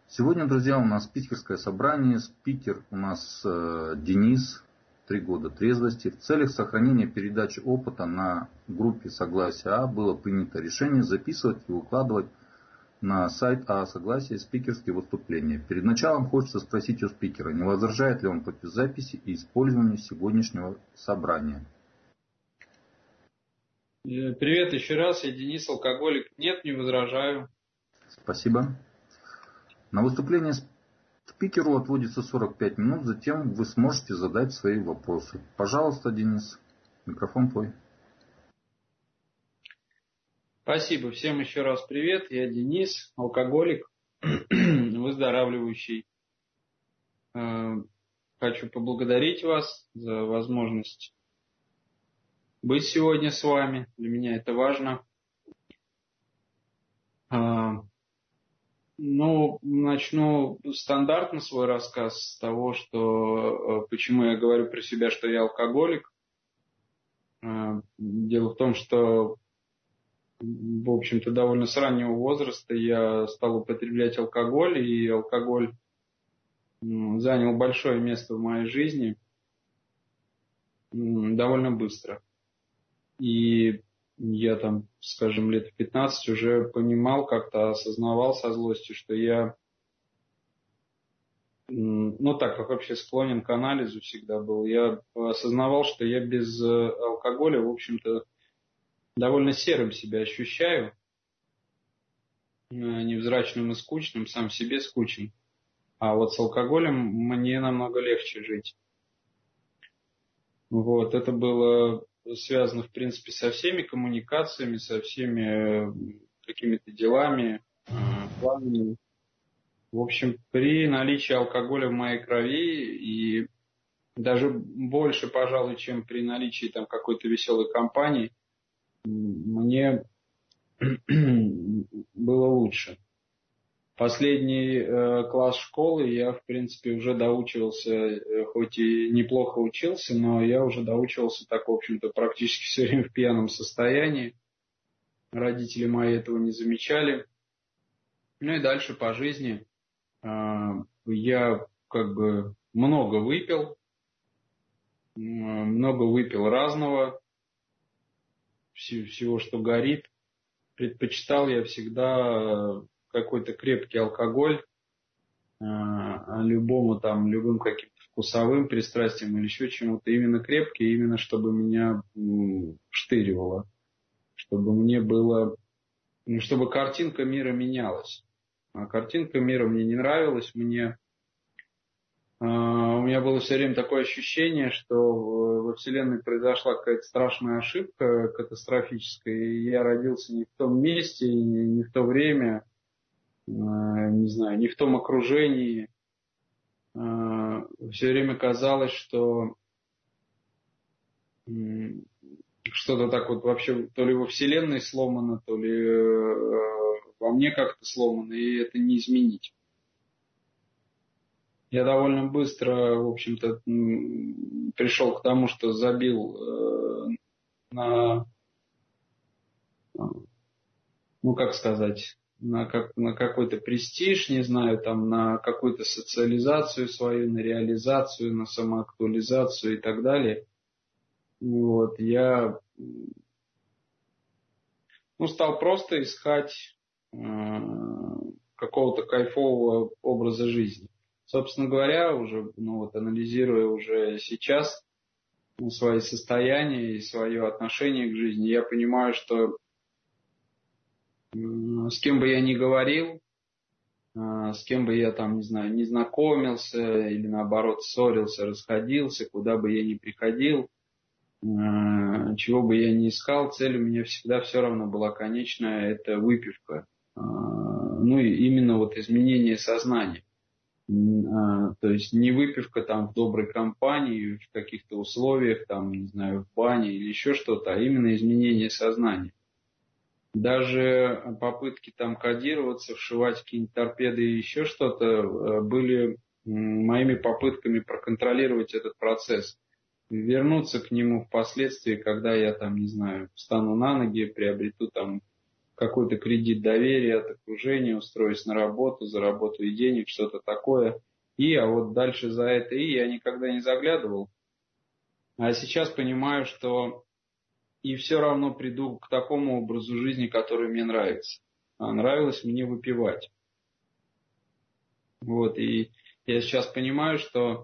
Сегодня, друзья, у нас спикерское собрание. Спикер у нас Денис, 3 года трезвости. В целях сохранения передачи опыта на группе Согласие А было принято решение записывать и выкладывать на сайт А Согласие спикерские выступления. Перед началом хочется спросить у спикера, не возражает ли он против записи и использования сегодняшнего собрания. Привет еще раз, я Денис, алкоголик. Нет, не возражаю. Спасибо. На выступление спикеру отводится 45 минут, затем вы сможете задать свои вопросы. Пожалуйста, Денис, микрофон твой. Спасибо. Всем еще раз привет. Я Денис, алкоголик, выздоравливающий. Хочу поблагодарить вас за возможность быть сегодня с вами. Для меня это важно. Начну стандартно свой рассказ с того, что почему я говорю про себя, что я алкоголик. Дело в том, что в общем-то, довольно с раннего возраста я стал употреблять алкоголь, и алкоголь занял большое место в моей жизни довольно быстро. И я там, скажем, лет в 15 уже понимал, как-то осознавал со злостью, что я, так как вообще склонен к анализу всегда был, я осознавал, что я без алкоголя, в общем-то, довольно серым себя ощущаю, невзрачным и скучным, сам себе скучен. А вот с алкоголем мне намного легче жить. Вот, это было связано, в принципе, со всеми коммуникациями, со всеми какими-то делами, планами. В общем, при наличии алкоголя в моей крови и даже больше, пожалуй, чем при наличии там какой-то веселой компании, мне было лучше. Последний класс школы я, в принципе, уже доучивался, хоть и неплохо учился, но я уже доучивался так, в общем-то, практически все время в пьяном состоянии. Родители мои этого не замечали. Ну и дальше по жизни я много выпил разного, всего, что горит. Предпочитал я всегда какой-то крепкий алкоголь, любым каким-то вкусовым пристрастием или еще чему-то, именно крепкий, именно чтобы меня штыривало, чтобы мне было, чтобы картинка мира менялась. А картинка мира мне не нравилась, у меня было все время такое ощущение, что во Вселенной произошла какая-то страшная ошибка катастрофическая, и я родился не в том месте, не в то время, не в том окружении. Все время казалось, что что-то так вот вообще то ли во Вселенной сломано, то ли во мне как-то сломано, и это не изменить. Я довольно быстро, в общем-то, пришел к тому, что забил на какой-то престиж, не знаю, там, на какую-то социализацию свою, на реализацию, на самоактуализацию и так далее. Вот, я стал просто искать какого-то кайфового образа жизни. Собственно говоря, уже, анализируя уже сейчас свои состояния и свое отношение к жизни, я понимаю, что с кем бы я ни говорил, с кем бы я там, не знакомился или наоборот ссорился, расходился, куда бы я ни приходил, чего бы я ни искал, цель у меня всегда все равно была конечная, это выпивка. И именно изменение сознания. То есть не выпивка там в доброй компании, в каких-то условиях, там, в бане или еще что-то, а именно изменение сознания. Даже попытки там кодироваться, вшивать какие-нибудь торпеды и еще что-то были моими попытками проконтролировать этот процесс. Вернуться к нему впоследствии, когда я там, встану на ноги, приобрету там какой-то кредит доверия от окружения, устроюсь на работу, заработаю денег, что-то такое. А вот дальше за это я никогда не заглядывал. А сейчас понимаю, что и все равно приду к такому образу жизни, который мне нравится. А нравилось мне выпивать. Вот, и я сейчас понимаю, что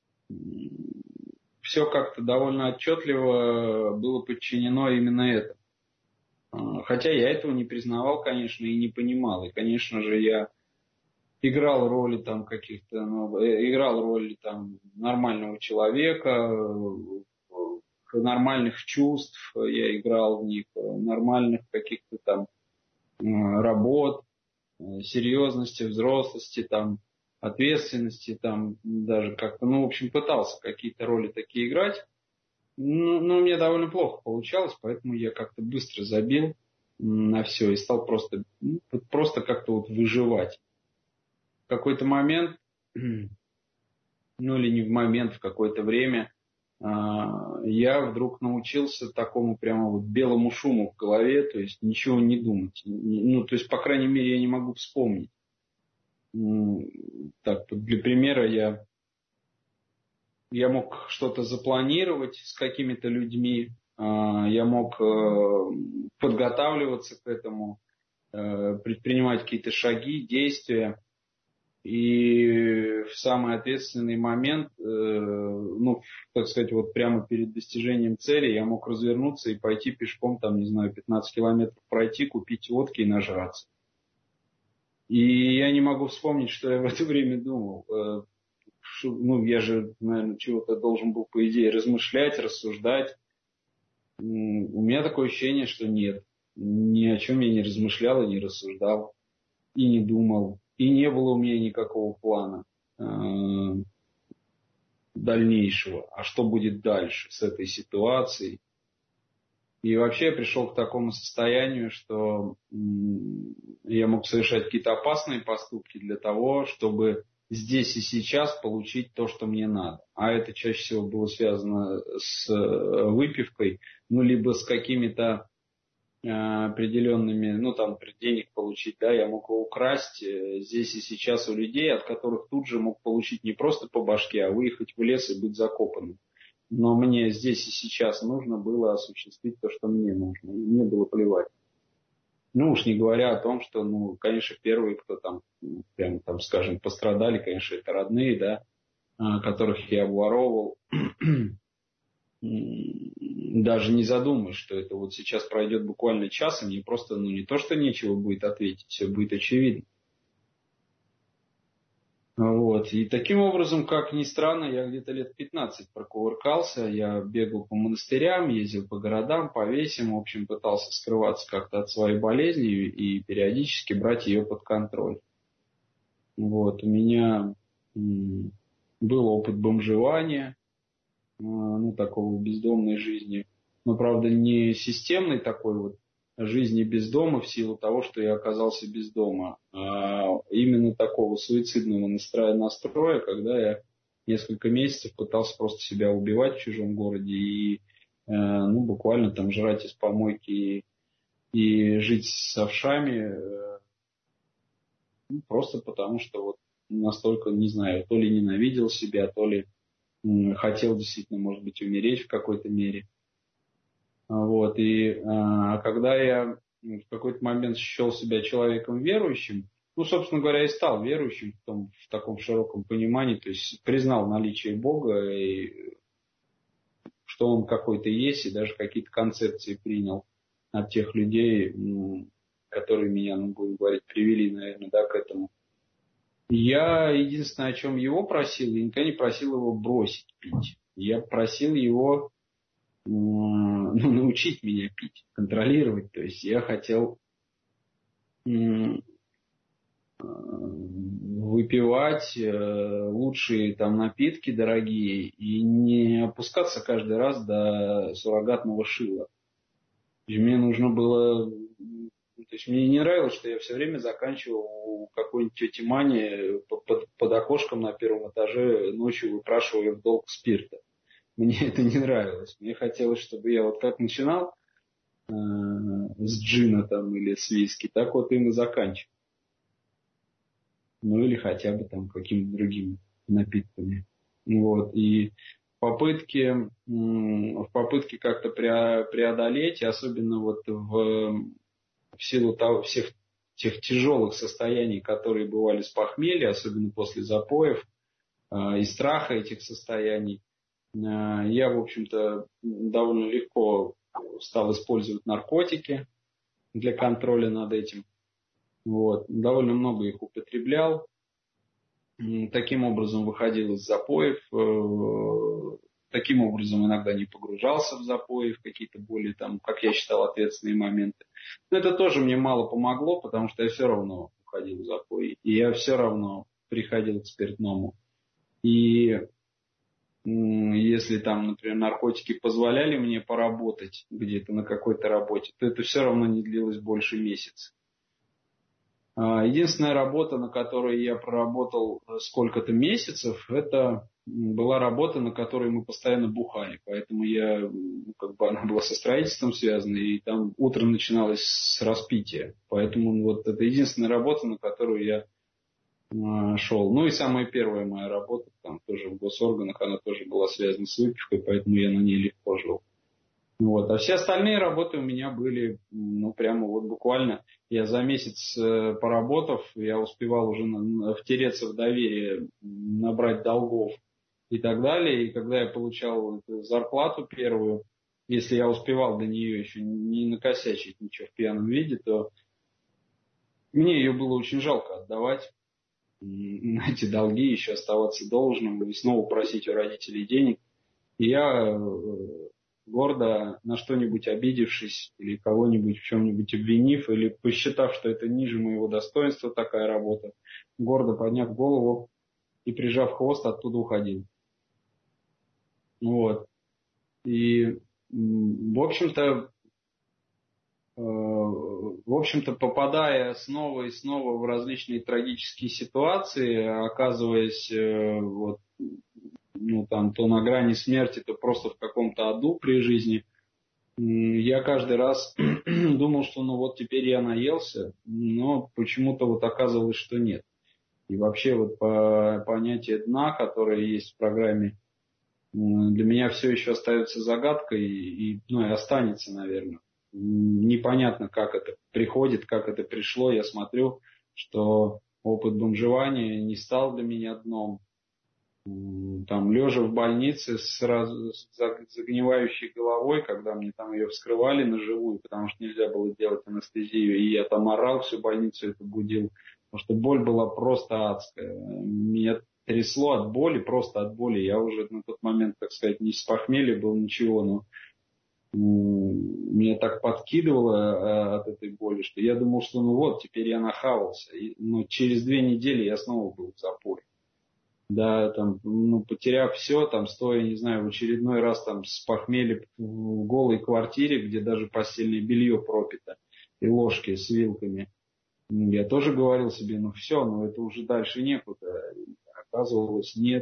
все как-то довольно отчетливо было подчинено именно этому. Хотя я этого не признавал, конечно, и не понимал. И, конечно же, я играл роли там каких-то, играл роли там нормального человека, нормальных чувств, я играл в них, нормальных каких-то там работ, серьезности, взрослости, там, ответственности, там, даже как-то, в общем, пытался какие-то роли такие играть. Но мне довольно плохо получалось, поэтому я как-то быстро забил на все и стал просто как-то вот выживать. В какой-то момент, или не в момент, в какое-то время, я вдруг научился такому прямо вот белому шуму в голове, то есть ничего не думать. То есть, по крайней мере, я не могу вспомнить. Так, для примера, я мог что-то запланировать с какими-то людьми, я мог подготавливаться к этому, предпринимать какие-то шаги, действия. И в самый ответственный момент, так сказать, вот прямо перед достижением цели я мог развернуться и пойти пешком, 15 километров пройти, купить водки и нажраться. И я не могу вспомнить, что я в это время думал. Я же, наверное, чего-то должен был, по идее, размышлять, рассуждать. У меня такое ощущение, что нет. Ни о чем я не размышлял и не рассуждал, и не думал. И не было у меня никакого плана дальнейшего. А что будет дальше с этой ситуацией? И вообще я пришел к такому состоянию, что я мог совершать какие-то опасные поступки для того, чтобы здесь и сейчас получить то, что мне надо. А это чаще всего было связано с выпивкой, либо с какими-то определенными, денег получить, я мог его украсть здесь и сейчас у людей, от которых тут же мог получить не просто по башке, а выехать в лес и быть закопанным. Но мне здесь и сейчас нужно было осуществить то, что мне нужно. И мне было плевать. Уж не говоря о том, что, конечно, первые, кто скажем, пострадали, конечно, это родные, которых я обворовывал. Даже не задумываясь, что это вот сейчас пройдет буквально час, и мне просто, не то, что нечего будет ответить, все будет очевидно. Вот. И таким образом, как ни странно, я где-то лет 15 прокувыркался, я бегал по монастырям, ездил по городам, по весям, в общем, пытался скрываться как-то от своей болезни и периодически брать ее под контроль. Вот. У меня был опыт бомжевания, такого бездомной жизни. Но, правда, не системной такой вот жизни без дома в силу того, что я оказался без дома, а именно такого суицидного настроя, когда я несколько месяцев пытался просто себя убивать в чужом городе и буквально жрать из помойки и жить с овшами, просто потому что вот настолько, не знаю, то ли ненавидел себя, то ли хотел действительно, может быть, умереть в какой-то мере. Вот. Когда я в какой-то момент счел себя человеком верующим, собственно говоря, и стал верующим в таком широком понимании, то есть признал наличие Бога, и что Он какой-то есть, и даже какие-то концепции принял от тех людей, которые меня, будем говорить, привели, наверное, к этому. Я единственное, о чем его просил, я никогда не просил его бросить пить. Я просил его научить меня пить, контролировать. То есть я хотел выпивать лучшие напитки дорогие и не опускаться каждый раз до суррогатного шила. Мне нужно было... То есть мне не нравилось, что я все время заканчивал у какой-нибудь тети Мани под окошком на первом этаже ночью, выпрашивая в долг спирта. Мне это не нравилось. Мне хотелось, чтобы я вот как начинал с джина там или с виски, так вот им и заканчиваю. Ну или хотя бы там какими-то другими напитками. Вот. И в попытке как-то преодолеть, и особенно вот в силу того, всех тех тяжелых состояний, которые бывали с похмелья, особенно после запоев, и страха этих состояний, я, в общем-то, довольно легко стал использовать наркотики для контроля над этим. Вот. Довольно много их употреблял. Таким образом выходил из запоев. Таким образом иногда не погружался в запои, в какие-то более, там, как я считал, ответственные моменты. Но это тоже мне мало помогло, потому что я все равно уходил в запои. И я все равно приходил к спиртному. И если там, например, наркотики позволяли мне поработать где-то на какой-то работе, то это все равно не длилось больше месяца. Единственная работа, на которой я проработал сколько-то месяцев, это была работа, на которой мы постоянно бухали. Поэтому она была со строительством связана, и там утром начиналось с распития. Поэтому вот это единственная работа, на которую я шел. Ну и самая первая моя работа, там тоже в госорганах, она тоже была связана с выпивкой, поэтому я на ней легко жил. Вот. А все остальные работы у меня были, прямо вот буквально, я за месяц поработав, я успевал уже втереться в доверие, набрать долгов и так далее. И когда я получал зарплату первую, если я успевал до нее еще не накосячить ничего в пьяном виде, то мне ее было очень жалко отдавать, эти долги, еще оставаться должным и снова просить у родителей денег. И я гордо, на что-нибудь обидевшись или кого-нибудь в чем-нибудь обвинив или посчитав, что это ниже моего достоинства такая работа, гордо подняв голову и прижав хвост, оттуда уходил. Вот. И, в общем-то, попадая снова и снова в различные трагические ситуации, оказываясь то на грани смерти, то просто в каком-то аду при жизни, я каждый раз думал, что теперь я наелся, но почему-то оказывалось, что нет. И вообще понятие дна, которое есть в программе, для меня все еще остается загадкой и останется, наверное. Непонятно, как это приходит, как это пришло. Я смотрю, что опыт бомжевания не стал для меня дном. Там, лежа в больнице с загнивающей головой, когда мне там ее вскрывали на живую, потому что нельзя было делать анестезию, и я там орал, всю больницу это будил, потому что боль была просто адская. Меня трясло от боли, просто от боли. Я уже на тот момент, так сказать, не с похмелья был, ничего, но меня так подкидывало от этой боли, что я думал, что теперь я нахавался. Но через 2 недели я снова был в запоре. Да, там, потеряв все, там, стоя, не знаю, в очередной раз там с похмелья в голой квартире, где даже постельное белье пропито, и ложки с вилками. Я тоже говорил себе, все, это уже дальше некуда. Оказывалось, нет.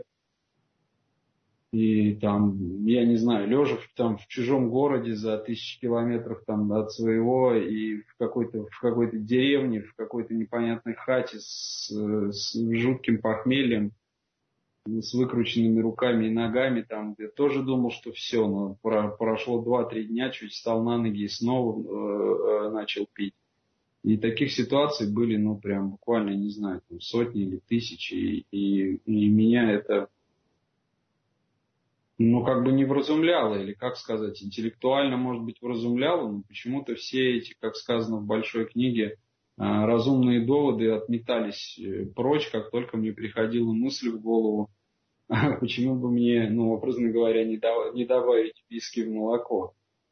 И там, я не знаю, лежа в чужом городе за 1000 километров там от своего, и в какой-то деревне, в какой-то непонятной хате с жутким похмельем, с выкрученными руками и ногами, там, я тоже думал, что все, но прошло 2-3 дня, чуть встал на ноги и снова начал пить. И таких ситуаций были, прям буквально, не знаю, там, сотни или тысячи, и меня это, не вразумляло, или, как сказать, интеллектуально, может быть, вразумляло, но почему-то все эти, как сказано в большой книге, разумные доводы отметались прочь, как только мне приходила мысль в голову, почему бы мне, образно говоря, не добавить виски в молоко.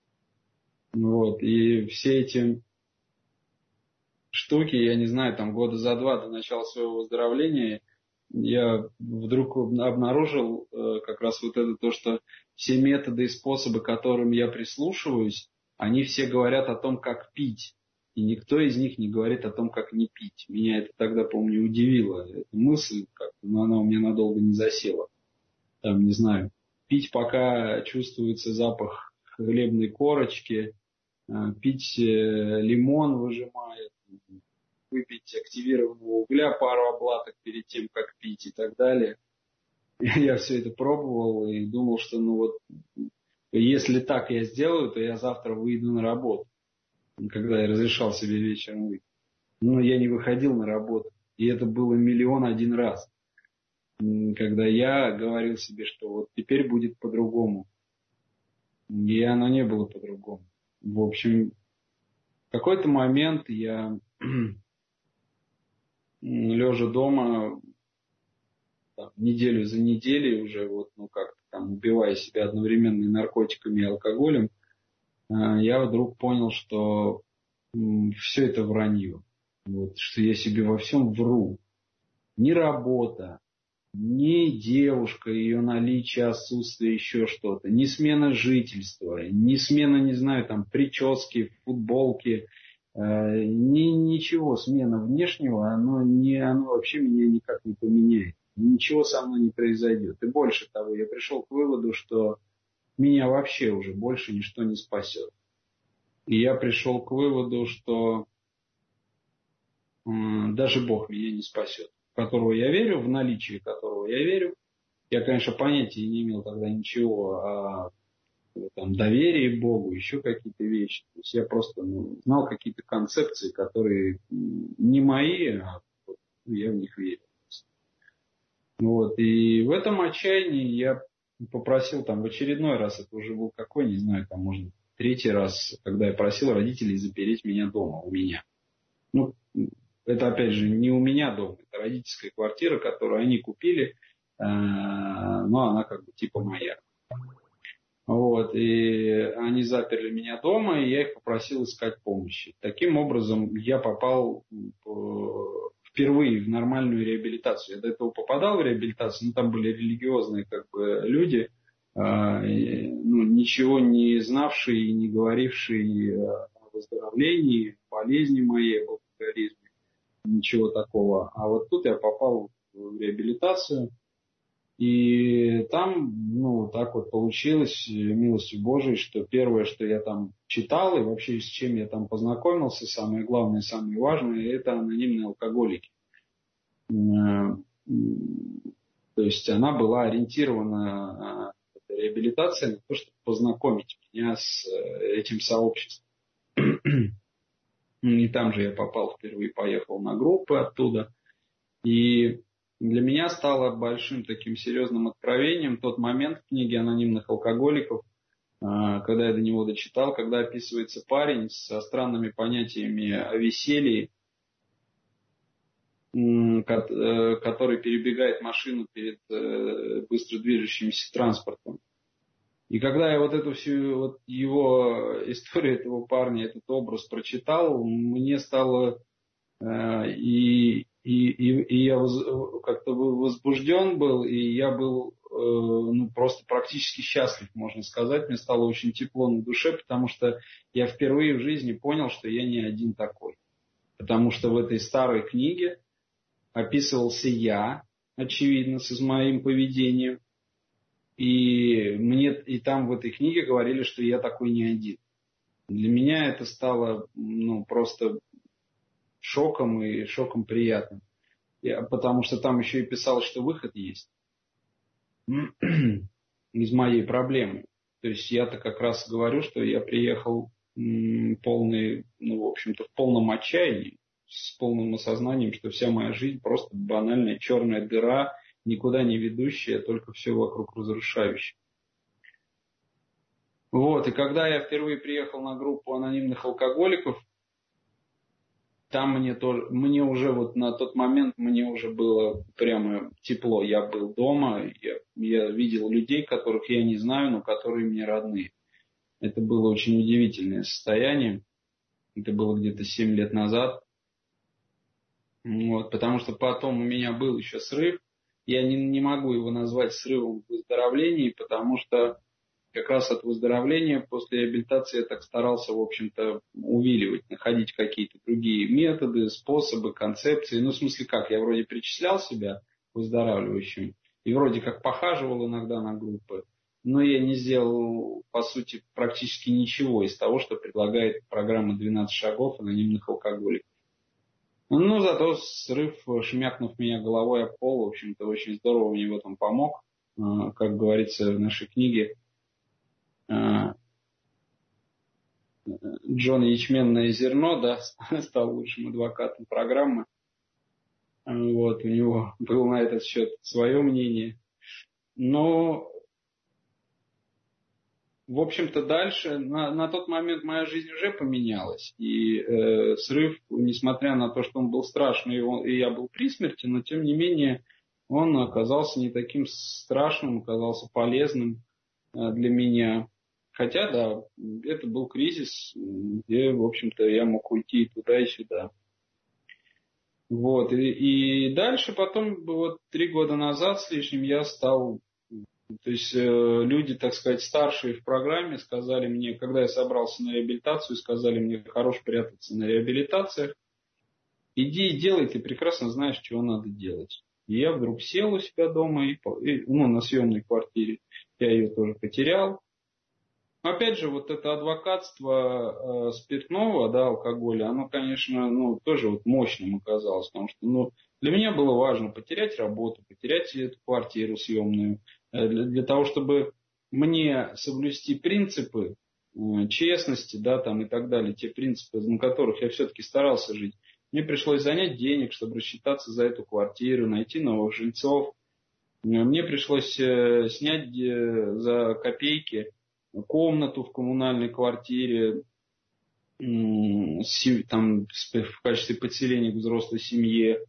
И все эти штуки, я не знаю, там года за 2 до начала своего выздоровления, я вдруг обнаружил как раз то, что все методы и способы, к которым я прислушиваюсь, они все говорят о том, как пить. И никто из них не говорит о том, как не пить. Меня это тогда, помню, удивило. Эта мысль, но она у меня надолго не засела. Там, не знаю, пить, пока чувствуется запах хлебной корочки, пить лимон выжимая, выпить активированного угля пару обладок перед тем, как пить и так далее. Я все это пробовал и думал, что если так я сделаю, то я завтра выйду на работу, когда я разрешал себе вечером выйти. Но я не выходил на работу. И это было 1,000,001 раз. Когда я говорил себе, что вот теперь будет по-другому. И оно не было по-другому. В общем, в какой-то момент я, лежа дома, неделю за неделей уже, как-то там убивая себя одновременно и наркотиками, и алкоголем, я вдруг понял, что все это вранье. Что я себе во всем вру. Ни работа, ни девушка, ее наличие, отсутствие, еще что-то, ни смена жительства, ни смена, не знаю, там, прически, футболки, ничего, смена внешнего, оно вообще меня никак не поменяет. Ничего со мной не произойдет. И больше того, я пришел к выводу, что меня вообще уже больше ничто не спасет. И я пришел к выводу, что даже Бог меня не спасет, в которого я верю, в наличие которого я верю. Я, конечно, понятия не имел тогда ничего о доверии Богу, еще какие-то вещи. То есть я просто знал какие-то концепции, которые не мои, а я в них верю. И в этом отчаянии я попросил в очередной раз, это уже был какой, не знаю, может, 3-й раз, когда я просил родителей запереть меня дома, у меня. Это, опять же, не у меня дома, это родительская квартира, которую они купили, но она типа моя. И они заперли меня дома, и я их попросил искать помощи. Таким образом, я попал впервые в нормальную реабилитацию. Я до этого попадал в реабилитацию, но там были религиозные люди, ничего не знавшие и не говорившие о выздоровлении, болезни моей, алкоголизме. Ничего такого. А вот тут я попал в реабилитацию. И там, так получилось, милостью Божией, что первое, что я там читал, и вообще с чем я там познакомился, самое главное, самое важное, это анонимные алкоголики. То есть она была ориентирована, эта реабилитация, на то, чтобы познакомить меня с этим сообществом. И там же я попал впервые, поехал на группы оттуда. И для меня стало большим таким серьезным откровением тот момент в книге «Анонимных алкоголиков», когда я до него дочитал, когда описывается парень со странными понятиями о веселье, который перебегает машину перед быстро движущимся транспортом. И когда я эту всю его историю этого парня, этот образ прочитал, мне стало и я как-то возбужден был, и я был просто практически счастлив, можно сказать. Мне стало очень тепло на душе, потому что я впервые в жизни понял, что я не один такой. Потому что в этой старой книге описывался я, очевидно, с моим поведением. И там в этой книге говорили, что я такой не один. Для меня это стало просто шоком и шоком приятным. Потому что там еще и писалось, что выход есть из моей проблемы. То есть я-то как раз говорю, что я приехал полный, в общем-то, в полном отчаянии, с полным осознанием, что вся моя жизнь просто банальная черная дыра, никуда не ведущая, только все вокруг разрушающее. И когда я впервые приехал на группу анонимных алкоголиков, там мне уже на тот момент мне уже было прямо тепло. Я был дома, я видел людей, которых я не знаю, но которые мне родные. Это было очень удивительное состояние. Это было где-то 7 лет назад. Потому что потом у меня был еще срыв. Я не могу его назвать срывом в выздоровлении, потому что как раз от выздоровления после реабилитации я так старался, в общем-то, увиливать, находить какие-то другие методы, способы, концепции. В смысле как, я вроде причислял себя выздоравливающим и вроде как похаживал иногда на группы, но я не сделал, по сути, практически ничего из того, что предлагает программа «12 шагов» анонимных алкоголиков. Ну, зато срыв, шмякнув меня головой об пол, в общем-то, очень здорово мне в этом помог. Как говорится в нашей книге, Джон Ячменное зерно, да, стал лучшим адвокатом программы. Вот, у него было на этот счет свое мнение. Но, в общем-то, дальше, на тот момент моя жизнь уже поменялась. И срыв, несмотря на то, что он был страшный, и я был при смерти, но тем не менее он оказался не таким страшным, оказался полезным для меня. Хотя, да, это был кризис, где, в общем-то, я мог уйти и туда, и сюда. Вот. И дальше потом, вот 3 года назад с лишним я стал... То есть люди, так сказать, старшие в программе сказали мне, когда я собрался на реабилитацию, сказали мне, хорош прятаться на реабилитациях, иди и делай, ты прекрасно знаешь, чего надо делать. И я вдруг сел у себя дома, на съемной квартире, я ее тоже потерял. Опять же, вот это адвокатство спиртного, да, алкоголя, оно, конечно, тоже вот мощным оказалось, потому что, для меня было важно потерять работу, потерять эту квартиру съемную, для того, чтобы мне соблюсти принципы честности, да, там и так далее, те принципы, на которых я все-таки старался жить. Мне пришлось занять денег, чтобы рассчитаться за эту квартиру, найти новых жильцов. Мне пришлось снять за копейки комнату в коммунальной квартире, там, в качестве подселения к взрослой семье,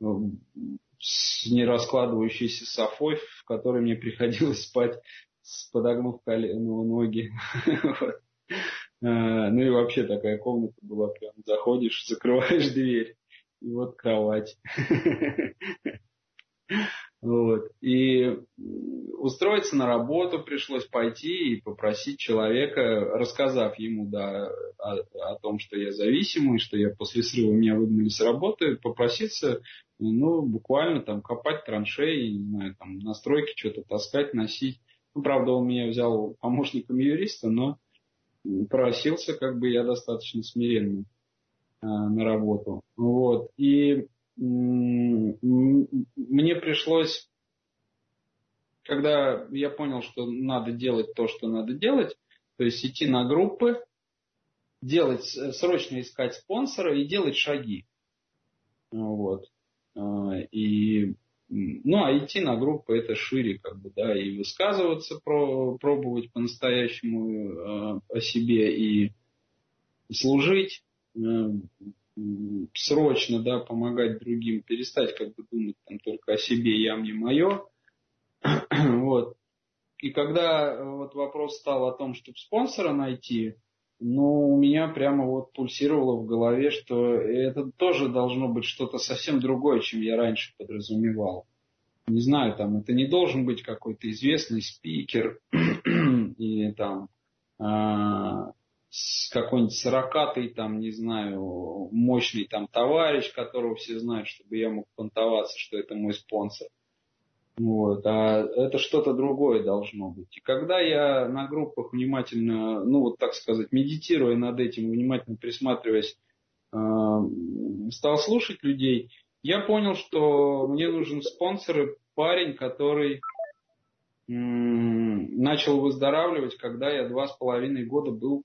с нераскладывающейся софой, в которой мне приходилось спать, подогнув ноги. Ну и вообще такая комната была, прям заходишь, закрываешь дверь, и вот кровать. Вот. И устроиться на работу пришлось пойти и попросить человека, рассказав ему, да, о том, что я зависимый, что я после срыва меня выгнали с работы, попроситься, буквально там копать траншеи, не знаю, там на стройке что-то таскать, носить. Правда, он меня взял помощником юриста, но просился, я достаточно смиренный на работу. Вот. И мне пришлось, когда я понял, что надо делать то, что надо делать, то есть идти на группы, срочно искать спонсора и делать шаги. Вот. И, а идти на группы это шире, и высказываться, пробовать по-настоящему о себе и служить, срочно, да, помогать другим, перестать думать там только о себе, я, мне, мое. Вот. И когда вот вопрос стал о том, чтобы спонсора найти, у меня прямо пульсировало в голове, что это тоже должно быть что-то совсем другое, чем я раньше подразумевал. Не знаю, это не должен быть какой-то известный спикер или какой-нибудь 40-й, не знаю, мощный товарищ, которого все знают, чтобы я мог понтоваться, что это мой спонсор. Вот. А это что-то другое должно быть. И когда я на группах внимательно, так сказать, медитируя над этим, внимательно присматриваясь, стал слушать людей, я понял, что мне нужен спонсор, парень, который начал выздоравливать, когда я 2,5 года был,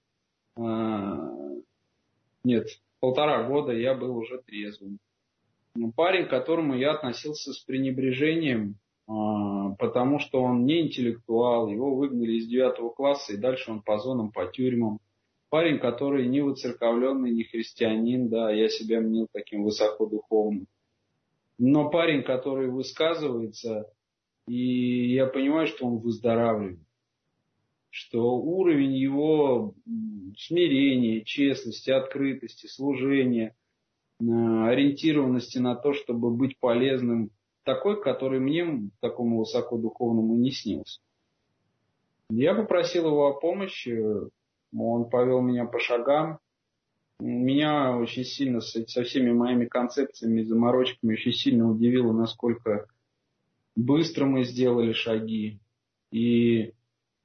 1,5 года я был уже трезвым. Парень, к которому я относился с пренебрежением, потому что он не интеллектуал, его выгнали из 9 класса, и дальше он по зонам, по тюрьмам. Парень, который не воцерковленный, не христианин, да, я себя мнил таким высокодуховным. Но парень, который высказывается, и я понимаю, что он выздоравливает. Что уровень его смирения, честности, открытости, служения, ориентированности на то, чтобы быть полезным, такой, который мне, такому высокодуховному, не снился. Я попросил его о помощи, он повел меня по шагам. Меня очень сильно со всеми моими концепциями и заморочками очень сильно удивило, насколько быстро мы сделали шаги. И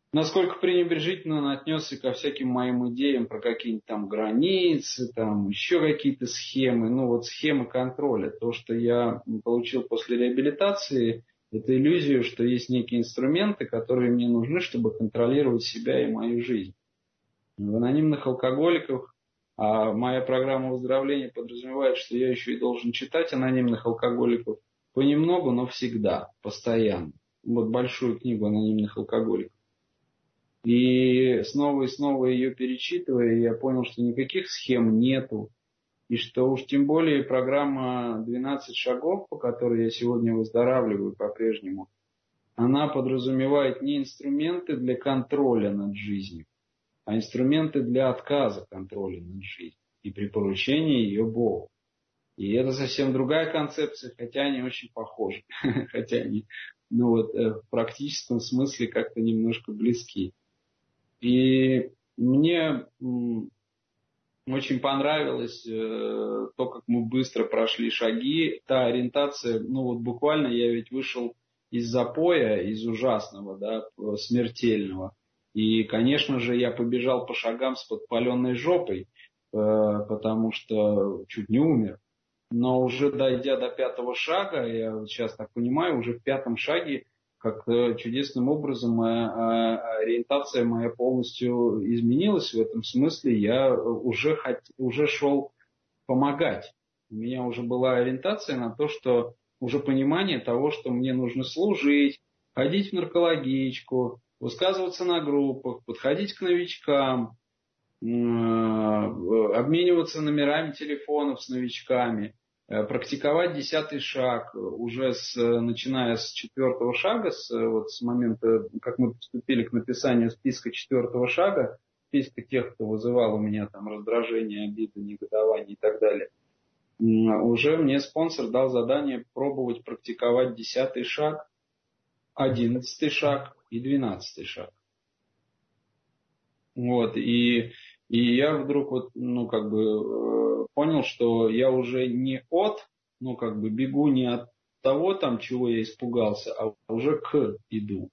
насколько пренебрежительно он отнесся ко всяким моим идеям про какие-нибудь там границы, там еще какие-то схемы. Ну вот схемы контроля. То, что я получил после реабилитации, это иллюзию, что есть некие инструменты, которые мне нужны, чтобы контролировать себя и мою жизнь. В анонимных алкоголиках, а моя программа выздоровления подразумевает, что я еще и должен читать анонимных алкоголиков понемногу, но всегда, постоянно. Вот большую книгу анонимных алкоголиков. И снова ее перечитывая, я понял, что никаких схем нету. И что уж тем более программа «12 шагов», по которой я сегодня выздоравливаю по-прежнему, она подразумевает не инструменты для контроля над жизнью, а инструменты для отказа контроля над жизнью и при поручении ее Богу. И это совсем другая концепция, хотя они очень похожи, хотя они в практическом смысле как-то немножко близки. И мне очень понравилось то, как мы быстро прошли шаги, та ориентация, буквально я ведь вышел из запоя, из ужасного, смертельного. И, конечно же, я побежал по шагам с подпаленной жопой, потому что чуть не умер. Но уже дойдя до 5-го шага, я сейчас так понимаю, уже в 5-м шаге, как чудесным образом моя ориентация моя полностью изменилась. В этом смысле я уже шел помогать. У меня уже была ориентация на то, что уже понимание того, что мне нужно служить, ходить в наркологичку, высказываться на группах, подходить к новичкам, обмениваться номерами телефонов с новичками, практиковать 10-й шаг, уже начиная с 4-го шага, с момента, как мы приступили к написанию списка 4-го шага, списка тех, кто вызывал у меня там раздражение, обиды, негодование и так далее, уже мне спонсор дал задание пробовать практиковать 10-й шаг, 11-й шаг и 12-й шаг. И я вдруг понял, что я уже не бегу не от того, чего я испугался, а уже к иду.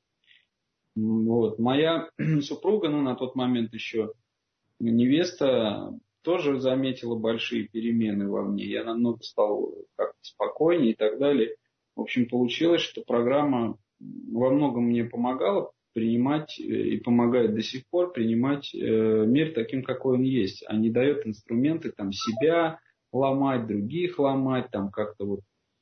Моя супруга, на тот момент еще невеста, тоже заметила большие перемены во мне. Я намного стал как-то спокойнее и так далее. В общем, получилось, что программа во многом мне помогала принимать и помогает до сих пор принимать мир таким, какой он есть, а не дает инструменты себя ломать, других ломать, как-то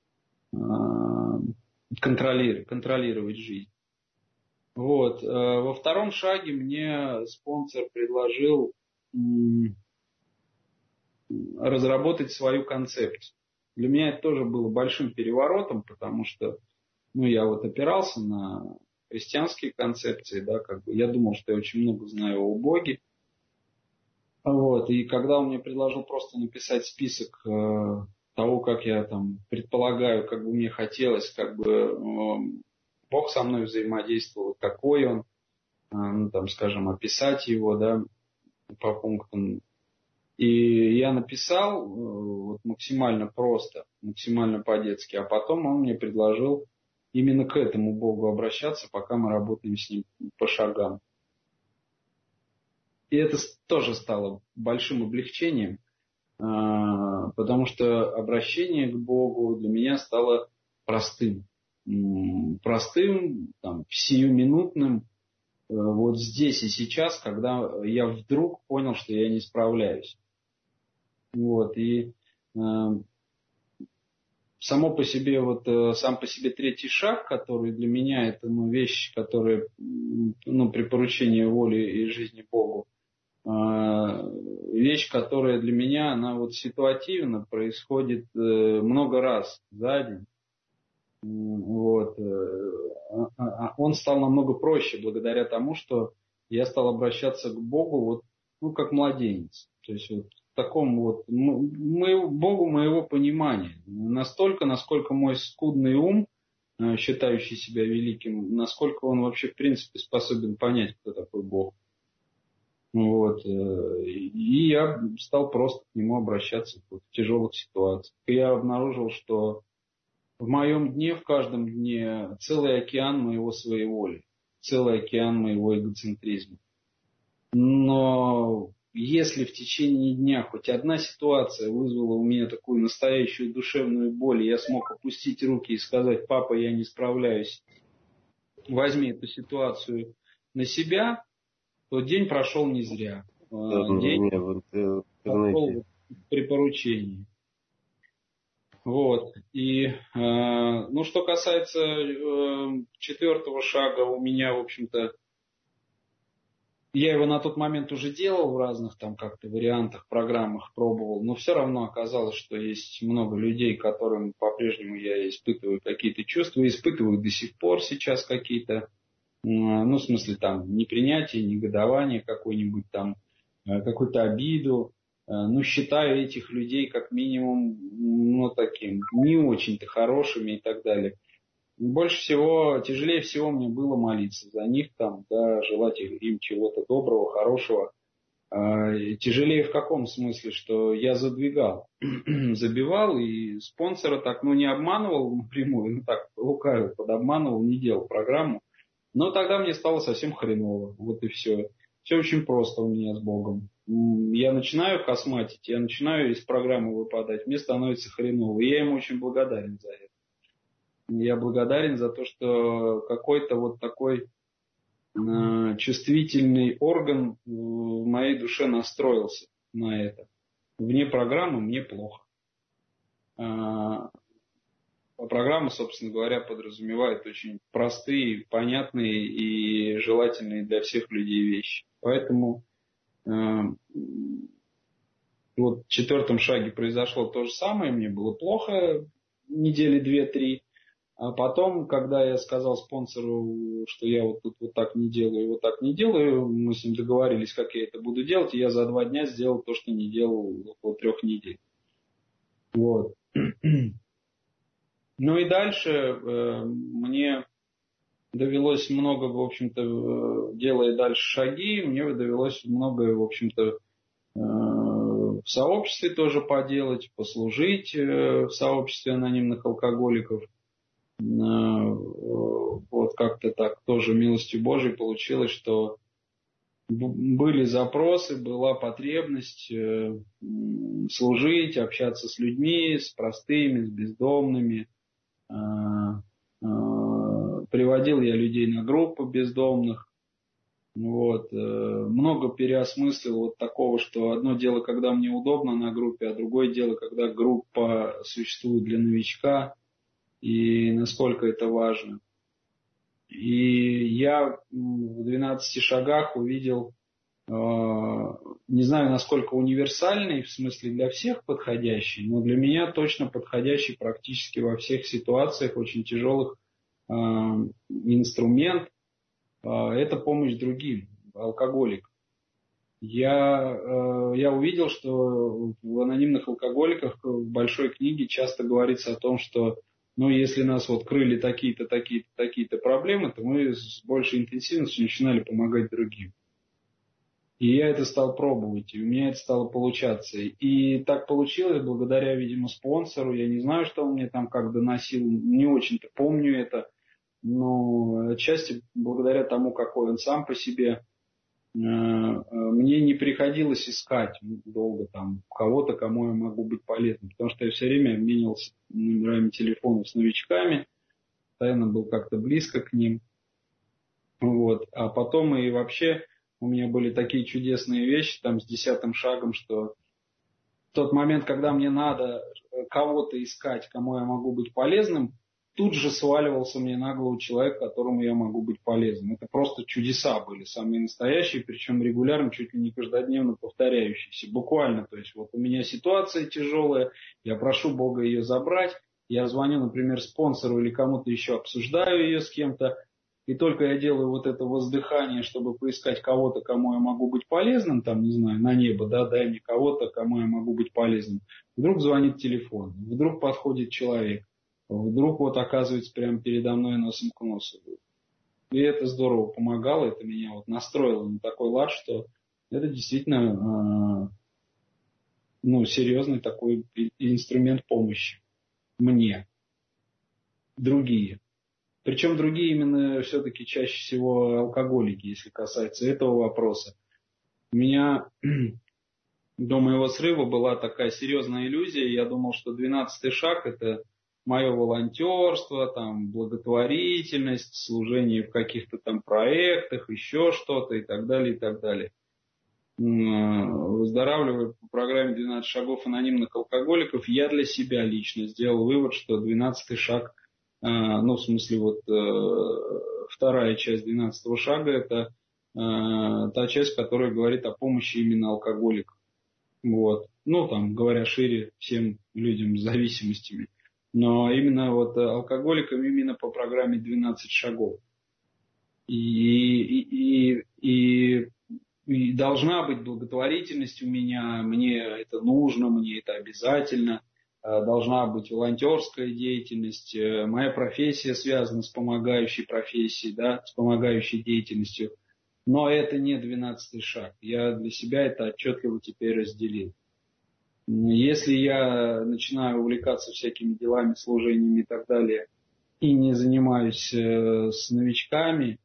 контролировать жизнь. Во 2-м шаге мне спонсор предложил разработать свою концепцию. Для меня это тоже было большим переворотом, потому что я опирался на христианские концепции, я думал, что я очень много знаю о Боге. И когда он мне предложил просто написать список того, как я предполагаю, как бы мне хотелось, Бог со мной взаимодействовал, какой он, описать его, по пунктам. И я написал максимально просто, максимально по-детски, а потом он мне предложил именно к этому Богу обращаться, пока мы работаем с ним по шагам. И это тоже стало большим облегчением, потому что обращение к Богу для меня стало простым. Простым, сиюминутным, здесь и сейчас, когда я вдруг понял, что я не справляюсь. Сам по себе 3-й шаг, который для меня это вещь, которая при поручении воли и жизни Богу, вещь, которая для меня, она ситуативно происходит много раз за день. Он стал намного проще благодаря тому, что я стал обращаться к Богу как младенец. То есть к такому Богу моего понимания. Настолько, насколько мой скудный ум, считающий себя великим, насколько он вообще в принципе способен понять, кто такой Бог. И я стал просто к нему обращаться в тяжелых ситуациях. И я обнаружил, что в моем дне, в каждом дне целый океан моего своеволия. целый океан моего эгоцентризма. Но если в течение дня хоть одна ситуация вызвала у меня такую настоящую душевную боль, и я смог опустить руки и сказать: папа, я не справляюсь, возьми эту ситуацию на себя, то день прошел не зря. День прошел при поручении. Вот. И, что касается 4-го шага, у меня, в общем-то, я его на тот момент уже делал в разных там как-то вариантах, программах пробовал, но все равно оказалось, что есть много людей, которым по-прежнему я испытываю какие-то чувства, испытываю до сих пор сейчас какие-то, в смысле там непринятие, негодование какое-нибудь там, какую-то обиду. Считаю этих людей как минимум, таким не очень-то хорошими и так далее. Больше всего, тяжелее всего мне было молиться за них, желать им чего-то доброго, хорошего. Тяжелее в каком смысле, что я забивал и спонсора так, не обманывал напрямую, лукавил, подобманывал, не делал программу. Но тогда мне стало совсем хреново, вот и все. Все очень просто у меня с Богом. Я начинаю косматить, я начинаю из программы выпадать, мне становится хреново. И я ему очень благодарен за это. Я благодарен за то, что какой-то вот такой чувствительный орган в моей душе настроился на это. Вне программы мне плохо. Программа, собственно говоря, подразумевает очень простые, понятные и желательные для всех людей вещи. Поэтому вот в 4-м шаге произошло то же самое, мне было плохо недели 2-3. А потом, когда я сказал спонсору, что я вот тут вот так не делаю, мы с ним договорились, как я это буду делать, и я за 2 дня сделал то, что не делал около 3 недель. Вот. И дальше мне довелось много, в общем-то, делая дальше шаги, мне довелось многое, в общем-то, в сообществе тоже поделать, послужить в сообществе анонимных алкоголиков. Вот как-то так тоже милостью Божией получилось, что были запросы, была потребность служить, общаться с людьми, с простыми, с бездомными. Приводил я людей на группы бездомных. Вот. Много переосмыслил вот такого, что одно дело, когда мне удобно на группе, а другое дело, когда группа существует для новичка, и насколько это важно. И я в 12 шагах увидел, не знаю, насколько универсальный, в смысле для всех подходящий, но для меня точно подходящий практически во всех ситуациях, очень тяжелых, инструмент – это помощь другим, алкоголикам. Я увидел, что в анонимных алкоголиках в большой книге часто говорится о том, что если нас вот крыли такие-то, такие-то, такие-то проблемы, то мы с большей интенсивностью начинали помогать другим. И я это стал пробовать, и у меня это стало получаться. И так получилось благодаря, видимо, спонсору. Я не знаю, что он мне там как доносил, не очень-то помню это. Но отчасти благодаря тому, какой он сам по себе, мне не приходилось искать долго кого-то, кому я могу быть полезным. Потому что я все время обменивался номерами телефонов с новичками, постоянно был как-то близко к ним. Вот. А потом и вообще у меня были такие чудесные вещи с 10-м шагом, что в тот момент, когда мне надо кого-то искать, кому я могу быть полезным, тут же сваливался мне на голову человек, которому я могу быть полезным. Это просто чудеса были, самые настоящие, причем регулярно, чуть ли не каждодневно повторяющиеся. Буквально, то есть вот у меня ситуация тяжелая, я прошу Бога ее забрать, я звоню, например, спонсору или кому-то еще, обсуждаю ее с кем-то, и только я делаю вот это воздыхание, чтобы поискать кого-то, кому я могу быть полезным, не знаю, на небо, дай мне кого-то, кому я могу быть полезным. Вдруг звонит телефон, вдруг подходит человек. Вдруг вот оказывается прямо передо мной носом к носу. И это здорово помогало, это меня вот настроило на такой лад, что это действительно серьезный такой инструмент помощи мне. Другие. Причем другие именно все-таки чаще всего алкоголики, если касается этого вопроса. У меня до моего срыва была такая серьезная иллюзия. Я думал, что 12-й шаг – это мое волонтерство, там, благотворительность, служение в каких-то там проектах, еще что-то и так далее, и так далее. Выздоравливая по программе 12 шагов анонимных алкоголиков, я для себя лично сделал вывод, что 12-й шаг, ну, в смысле, вот вторая часть 12-го шага – это та часть, которая говорит о помощи именно алкоголикам. Вот. Ну, там, говоря шире, всем людям с зависимостями. Но именно вот алкоголикам именно по программе 12 шагов. И должна быть благотворительность у меня, мне это нужно, мне это обязательно. Должна быть волонтерская деятельность. Моя профессия связана с помогающей профессией, да, с помогающей деятельностью. Но это не 12-й шаг. Я для себя это отчетливо теперь разделил. Если я начинаю увлекаться всякими делами, служениями и так далее, и не занимаюсь с новичками,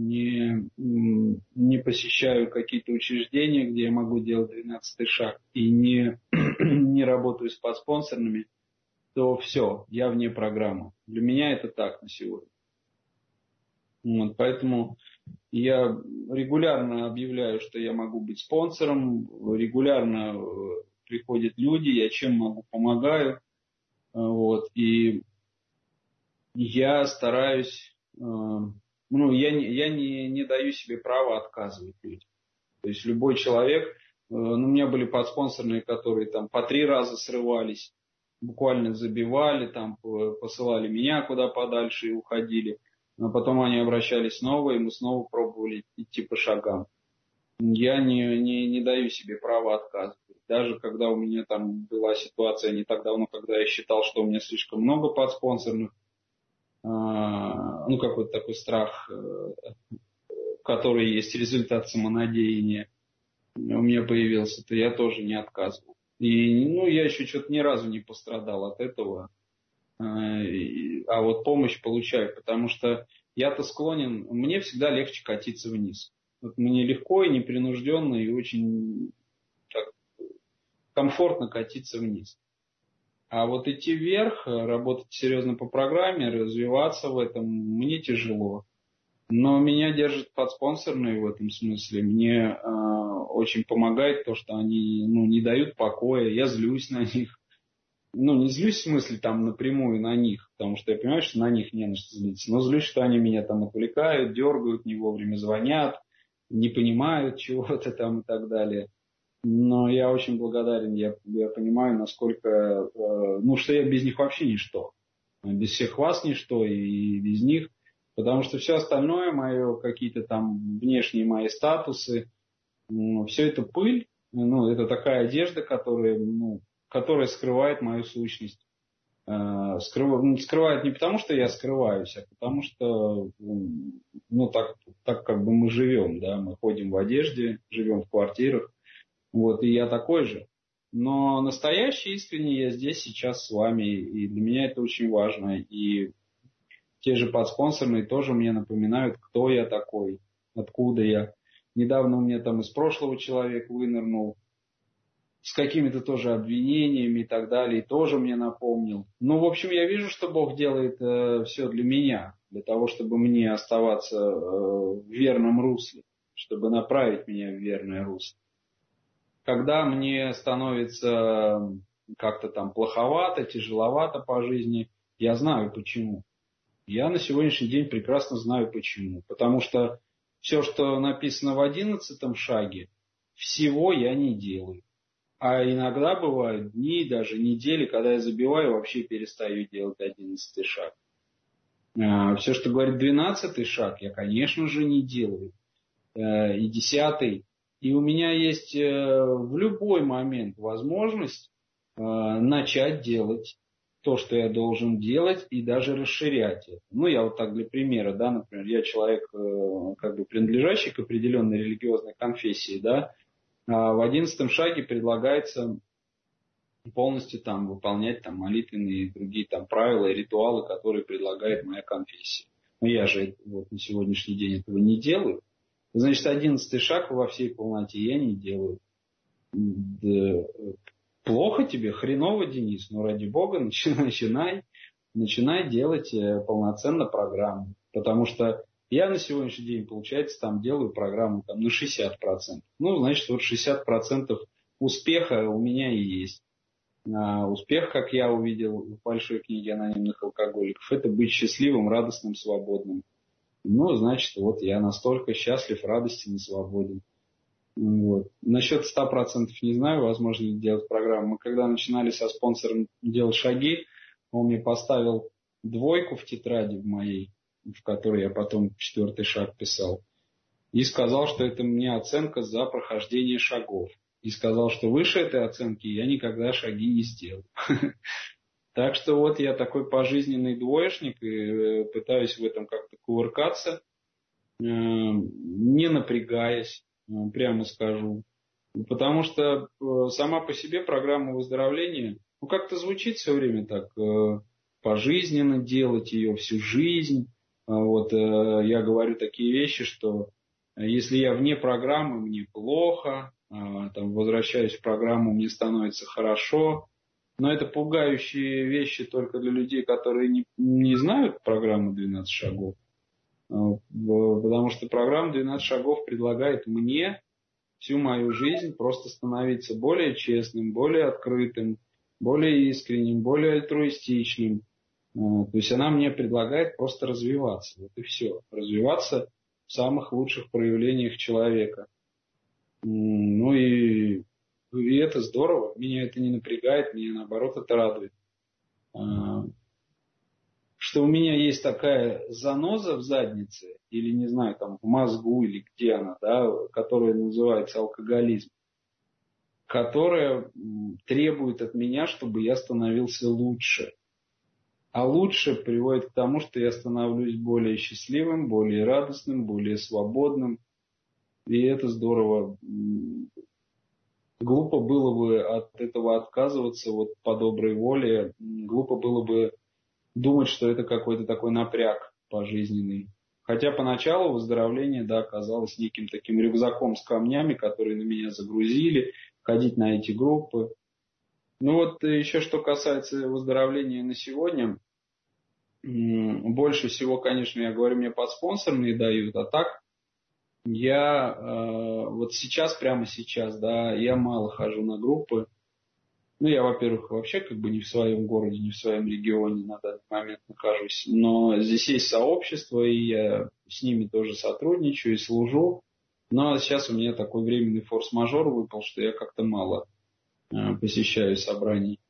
не посещаю какие-то учреждения, где я могу делать 12-й шаг, и не работаю с подспонсорными, то все, я вне программы. Для меня это так на сегодня. Вот, поэтому я регулярно объявляю, что я могу быть спонсором, регулярно приходят люди, я чем могу помогаю. Вот, и я стараюсь, я не даю себе права отказывать людям. То есть любой человек, у меня были подспонсорные, которые там по 3 раза срывались, буквально забивали, там посылали меня куда подальше и уходили. Но потом они обращались снова, и мы снова пробовали идти по шагам. Я не даю себе права отказывать. Даже когда у меня там была ситуация не так давно, когда я считал, что у меня слишком много подспонсорных, какой-то такой страх, который есть результат самонадеяния, у меня появился, то я тоже не отказывал. И я еще что-то ни разу не пострадал от этого. А вот помощь получаю, потому что я-то склонен, мне всегда легче катиться вниз. Вот мне легко и непринужденно и очень так, комфортно катиться вниз. А вот идти вверх, работать серьезно по программе, развиваться в этом, мне тяжело. Но меня держат подспонсорные в этом смысле. Мне очень помогает то, что они не дают покоя. Я злюсь на них. Не злюсь в смысле там напрямую на них, потому что я понимаю, что на них не на что злиться. Но злюсь, что они меня там отвлекают, дергают, не вовремя звонят, не понимают чего-то там и так далее. Но я очень благодарен, я понимаю, насколько, что я без них вообще ничто. Без всех вас ничто и без них. Потому что все остальное, какие-то там внешние мои статусы, все это пыль, это такая одежда, которая скрывает мою сущность. Скрывает не потому, что я скрываюсь, а потому что так как бы мы живем, да, мы ходим в одежде, живем в квартирах, вот, и я такой же. Но настоящий, искренний я здесь сейчас с вами, и для меня это очень важно. И те же подспонсорные тоже мне напоминают, кто я такой, откуда я. Недавно у меня там из прошлого человек вынырнул, с какими-то тоже обвинениями и так далее, и тоже мне напомнил. В общем, я вижу, что Бог делает все для меня, для того, чтобы мне оставаться в верном русле, чтобы направить меня в верное русло. Когда мне становится как-то там плоховато, тяжеловато по жизни, я знаю почему. Я на сегодняшний день прекрасно знаю почему. Потому что все, что написано в 11 шаге, всего я не делаю. А иногда бывают дни, даже недели, когда я забиваю, вообще перестаю делать 11 шаг. Все, что говорит 12 шаг, я, конечно же, не делаю. И 10. И у меня есть в любой момент возможность начать делать то, что я должен делать, и даже расширять это. Я вот так для примера, да, например, я человек, принадлежащий к определенной религиозной конфессии, да, в 11 шаге предлагается полностью выполнять молитвенные и другие правила и ритуалы, которые предлагает моя конфессия. Но я же вот на сегодняшний день этого не делаю. Значит, 11-й шаг во всей полноте я не делаю. Да, плохо тебе, хреново, Денис, но ради бога, начинай делать полноценно программу. Потому что я на сегодняшний день, получается, там делаю программу там, на 60%. Ну, значит, вот 60% успеха у меня и есть. Успех, как я увидел в большой книге анонимных алкоголиков, это быть счастливым, радостным, свободным. Ну, значит, вот я настолько счастлив, радостен и свободен. Вот. Насчет 100% не знаю, возможно ли делать программу. Мы когда начинали со спонсором делать шаги, он мне поставил 2 в тетради в моей, в которой я потом 4-й шаг писал. И сказал, что это мне оценка за прохождение шагов. И сказал, что выше этой оценки я никогда шаги не сделаю. Так что вот я такой пожизненный двоечник и пытаюсь в этом как-то кувыркаться, не напрягаясь, прямо скажу. Потому что сама по себе программа выздоровления, ну как-то звучит все время так, пожизненно делать ее всю жизнь. Вот я говорю такие вещи, что если я вне программы, мне плохо, там, возвращаюсь в программу, мне становится хорошо. Но это пугающие вещи только для людей, которые не знают программу 12 шагов. Потому что программа 12 шагов предлагает мне всю мою жизнь просто становиться более честным, более открытым, более искренним, более альтруистичным. То есть она мне предлагает просто развиваться. Вот и все. Развиваться в самых лучших проявлениях человека. Ну и это здорово. Меня это не напрягает, меня наоборот это радует. Что у меня есть такая заноза в заднице, или не знаю, там в мозгу, или где она, да, которая называется алкоголизм, которая требует от меня, чтобы я становился лучше. А лучше приводит к тому, что я становлюсь более счастливым, более радостным, более свободным. И это здорово. Глупо было бы от этого отказываться вот по доброй воле. Глупо было бы думать, что это какой-то такой напряг пожизненный. Хотя поначалу выздоровление, да, оказалось неким таким рюкзаком с камнями, которые на меня загрузили, ходить на эти группы. Ну вот еще что касается выздоровления на сегодня, больше всего, конечно, я говорю, мне подспонсорные дают, а так я вот сейчас, прямо сейчас, да, я мало хожу на группы. Ну, я, во-первых, вообще как бы не в своем городе, не в своем регионе на данный момент нахожусь. Но здесь есть сообщество, и я с ними тоже сотрудничаю и служу. Но сейчас у меня такой временный форс-мажор выпал, что я как-то мало посещаю собраний.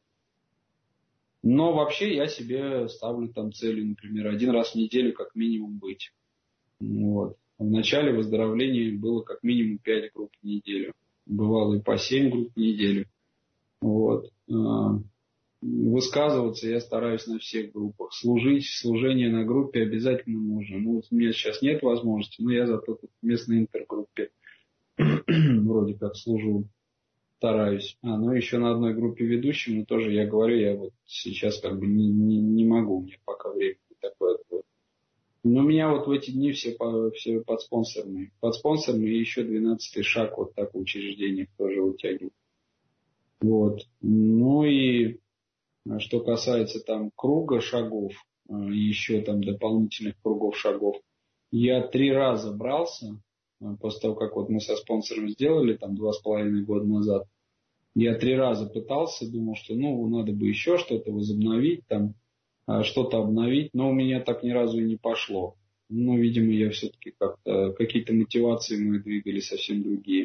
Но вообще я себе ставлю там целью, например, 1 раз в неделю как минимум быть. Вот. В начале выздоровления было как минимум 5 групп в неделю. Бывало и по 7 групп в неделю. Вот. Высказываться я стараюсь на всех группах. Служение на группе обязательно нужно. Ну, у меня сейчас нет возможности, но я зато тут в местной интергруппе вроде как служу, стараюсь. Ну еще на одной группе ведущим, но тоже я говорю, я вот сейчас как бы не могу, у меня пока времени такое. Но у меня вот в эти дни все подспонсорные. Подспонсорные и еще 12-й шаг вот так в учреждениях тоже утягиваю. Вот. Ну и что касается там круга шагов, еще там дополнительных кругов шагов, я 3 раза брался, после того, как вот мы со спонсором сделали там 2,5 года назад, я 3 раза пытался, думал, что ну надо бы еще что-то возобновить, там что-то обновить, но у меня так ни разу и не пошло. Ну, видимо, я все-таки как-то, какие-то мотивации мои двигали совсем другие,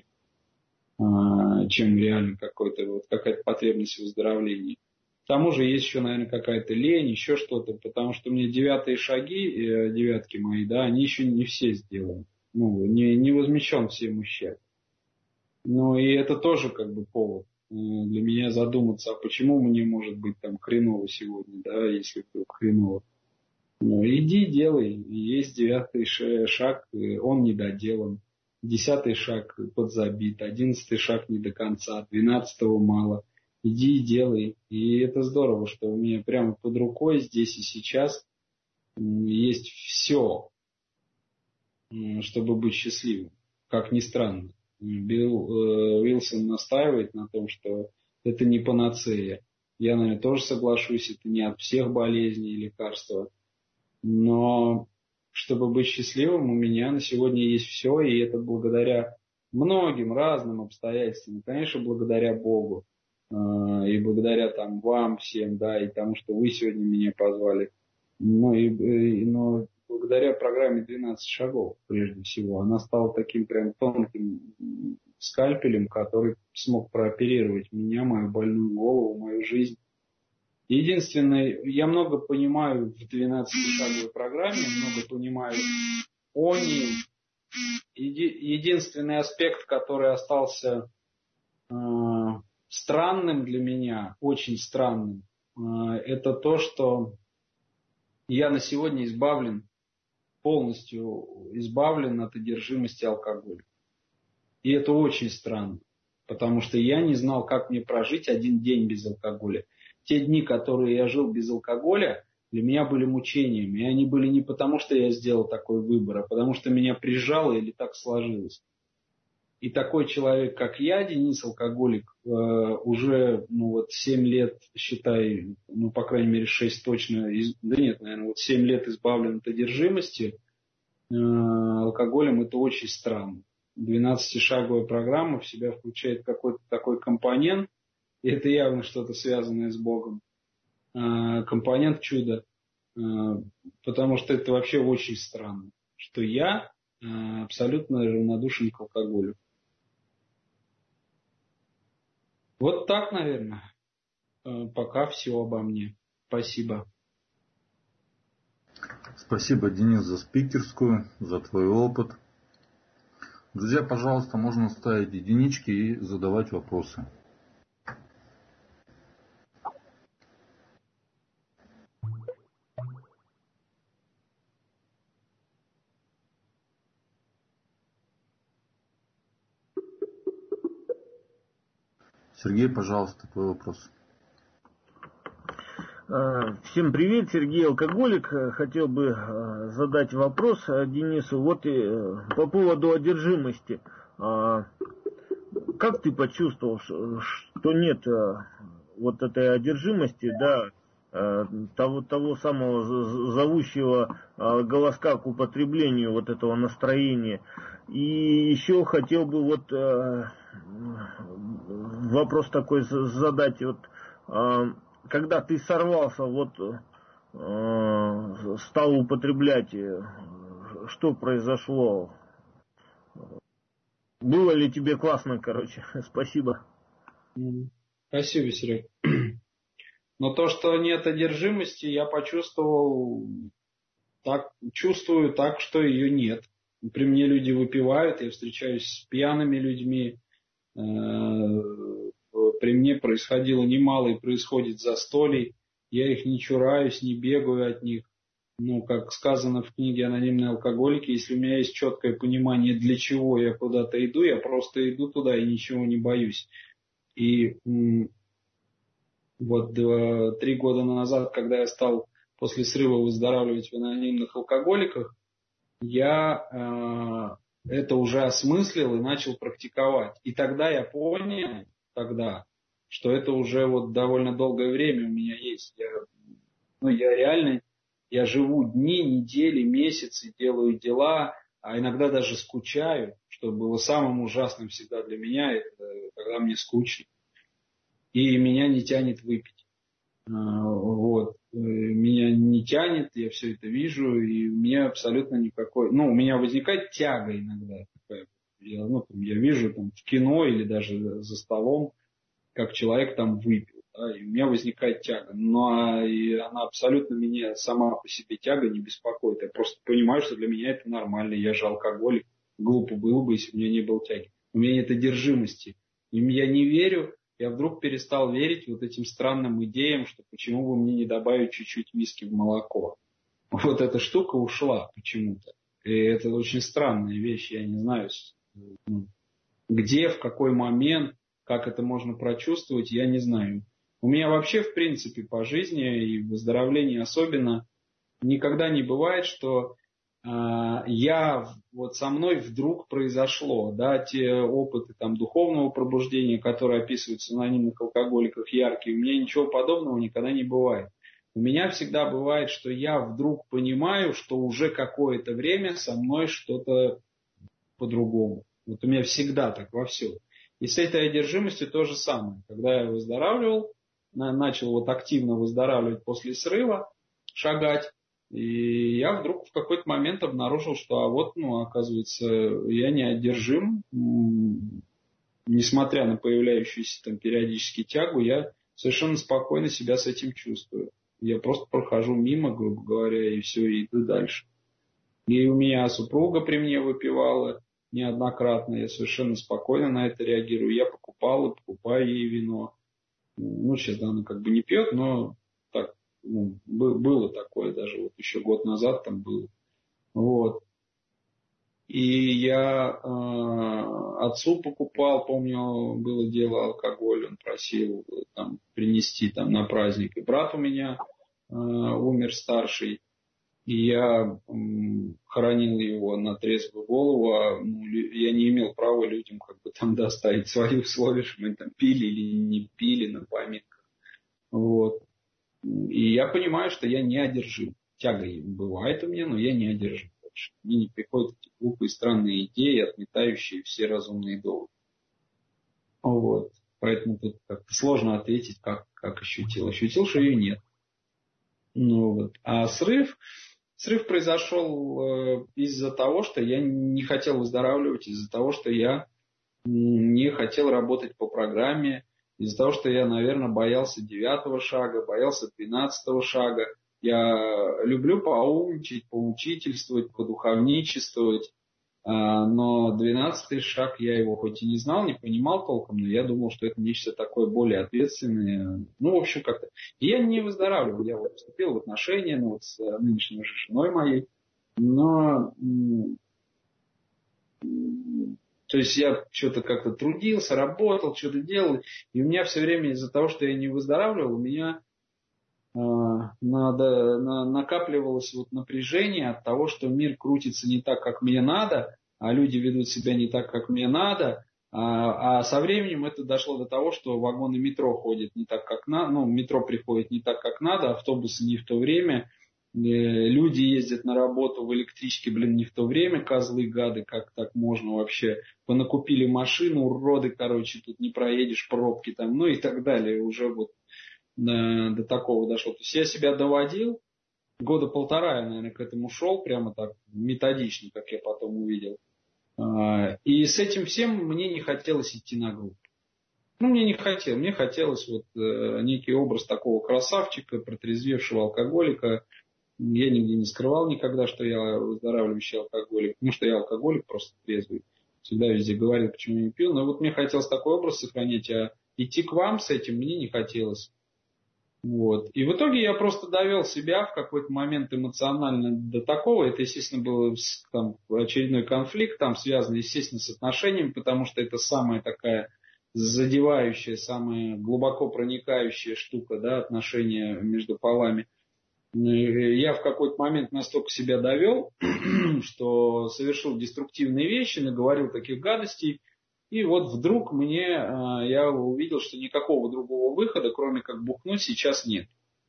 чем реально какая-то потребность в выздоровлении. К тому же есть еще, наверное, какая-то лень, еще что-то, потому что у меня 9-е шаги, 9-ки мои, да, они еще не все сделаны. Ну, не возмещен всем ущерб. Ну, и это тоже как бы повод для меня задуматься, а почему мне может быть там хреново сегодня, да, если вдруг хреново. Ну, иди делай. Есть 9-й шаг, он недоделан. 10-й шаг подзабит, 11-й шаг не до конца, 12-го мало. Иди и делай. И это здорово, что у меня прямо под рукой здесь и сейчас есть все, чтобы быть счастливым. Как ни странно. Билл Уилсон настаивает на том, что это не панацея. Я, наверное, тоже соглашусь, это не от всех болезней лекарства. Но чтобы быть счастливым, у меня на сегодня есть все, и это благодаря многим разным обстоятельствам. Конечно, благодаря Богу. И благодаря там вам всем, да, и тому, что вы сегодня меня позвали. Но благодаря программе 12 шагов, прежде всего, она стала таким прям тонким скальпелем, который смог прооперировать меня, мою больную голову, мою жизнь. Единственное, я много понимаю в 12-шаговой программе, много понимаю о ней. Единственный аспект, который остался странным для меня, очень странным, это то, что я на сегодня полностью избавлен от одержимости алкоголем. И это очень странно, потому что я не знал, как мне прожить один день без алкоголя. Те дни, которые я жил без алкоголя, для меня были мучением. И они были не потому, что я сделал такой выбор, а потому что меня прижало или так сложилось. И такой человек, как я, Денис, алкоголик, уже 7 лет, считай, по крайней мере 6 точно, да нет, наверное, 7 лет избавлен от одержимости алкоголем, это очень странно. 12-шаговая программа в себя включает какой-то такой компонент, и это явно что-то связанное с Богом, компонент чуда, потому что это вообще очень странно, что я абсолютно равнодушен к алкоголю. Вот так, наверное. Пока все обо мне. Спасибо. Спасибо, Денис, за спикерскую, за твой опыт. Друзья, пожалуйста, можно ставить единички и задавать вопросы. Сергей, пожалуйста, твой вопрос. Всем привет, Сергей Алкоголик. Хотел бы задать вопрос Денису. Вот по поводу одержимости. Как ты почувствовал, что нет вот этой одержимости, да, того самого зовущего голоска к употреблению вот этого настроения? И еще хотел бы вопрос такой задать. Когда ты сорвался, стал употреблять, что произошло? Было ли тебе классно, короче? Спасибо. Спасибо, Серег. Но то, что нет одержимости, я чувствую так, что ее нет. При мне люди выпивают, я встречаюсь с пьяными людьми. При мне происходило немало и происходит застолий. Я их не чураюсь, не бегаю от них. Как сказано в книге «Анонимные алкоголики», если у меня есть четкое понимание, для чего я куда-то иду, я просто иду туда и ничего не боюсь. И 3 года назад, когда я стал после срыва выздоравливать в анонимных алкоголиках, я это уже осмыслил и начал практиковать. И тогда я понял, что это уже довольно долгое время у меня есть. Я живу дни, недели, месяцы, делаю дела, а иногда даже скучаю, что было самым ужасным всегда для меня, это когда мне скучно. И меня не тянет выпить. Меня не тянет, я все это вижу, и у меня абсолютно никакой... у меня возникает тяга иногда такая. Я вижу в кино или даже за столом, как человек там выпил, да, и у меня возникает тяга. И она абсолютно меня сама по себе тяга не беспокоит. Я просто понимаю, что для меня это нормально. Я же алкоголик. Глупо было бы, если бы у меня не было тяги. У меня нет одержимости. И я не верю. Я вдруг перестал верить этим странным идеям, что почему бы мне не добавить чуть-чуть виски в молоко. Вот эта штука ушла почему-то. И это очень странная вещь. Я не знаю, где, в какой момент, как это можно прочувствовать, я не знаю. У меня вообще, в принципе, по жизни и в выздоровлении особенно, никогда не бывает, что вот со мной вдруг произошло, да, те опыты там духовного пробуждения, которые описываются в анонимных алкоголиках, яркие, у меня ничего подобного никогда не бывает. У меня всегда бывает, что я вдруг понимаю, что уже какое-то время со мной что-то по-другому. Вот у меня всегда так во всем. И с этой одержимостью то же самое. Когда я выздоравливал, начал вот активно выздоравливать после срыва, шагать, и я вдруг в какой-то момент обнаружил, что оказывается, я не одержим, несмотря на появляющуюся там периодически тягу, я совершенно спокойно себя с этим чувствую. Я просто прохожу мимо, грубо говоря, и все, и иду дальше. И у меня супруга при мне выпивала неоднократно, я совершенно спокойно на это реагирую. Я покупаю ей вино. Сейчас она как бы не пьет, но так, было такое даже, вот еще год назад там было. Вот. И я отцу покупал, помню, было дело алкоголь, он просил там принести там на праздник. И брат у меня умер старший, и я хоронил его на трезвую голову, я не имел права людям как бы там доставить свои условия, что мы там пили или не пили на памятках. Вот. И я понимаю, что я не одержим. Тяга бывает у меня, но я не одержим. Мне не приходят эти глупые, странные идеи, отметающие все разумные доводы. Вот. Поэтому тут как-то сложно ответить, как ощутил. Ощутил, что ее нет. Вот. А срыв произошел из-за того, что я не хотел выздоравливать, из-за того, что я не хотел работать по программе, из-за того, что я, наверное, боялся 9-го шага, боялся 12-го шага. Я люблю поумничать, поучительствовать, подуховничествовать, но 12-й шаг, я его хоть и не знал, не понимал толком, но я думал, что это нечто такое более ответственное. В общем, как-то. И я не выздоравливал. Я вот вступил в отношения с нынешней женой моей, но то есть я что-то как-то трудился, работал, что-то делал, и у меня все время из-за того, что я не выздоравливал, у меня накапливалось напряжение от того, что мир крутится не так, как мне надо, а люди ведут себя не так, как мне надо. А со временем это дошло до того, что вагоны метро ходят не так, как надо, метро приходит не так, как надо, автобусы не в то время, люди ездят на работу в электричке, не в то время, козлы, гады, как так можно вообще, понакупили машину, уроды, тут не проедешь, пробки там, и так далее, уже до такого дошло. То есть я себя доводил, года полтора я, наверное, к этому шел, прямо так методично, как я потом увидел. И с этим всем мне не хотелось идти на группу. Мне не хотелось. Мне хотелось некий образ такого красавчика, протрезвевшего алкоголика. Я нигде не скрывал никогда, что я выздоравливающий алкоголик, потому что я алкоголик, просто трезвый. Всегда везде говорил, почему я не пил. Но мне хотелось такой образ сохранять, а идти к вам с этим мне не хотелось. И в итоге я просто довел себя в какой-то момент эмоционально до такого. Это, естественно, был очередной конфликт, связанный, естественно, с отношениями, потому что это самая такая задевающая, самая глубоко проникающая штука, отношения между полами. Я в какой-то момент настолько себя довел, что совершил деструктивные вещи, наговорил таких гадостей. И вдруг я увидел, что никакого другого выхода, кроме как бухнуть, сейчас нет.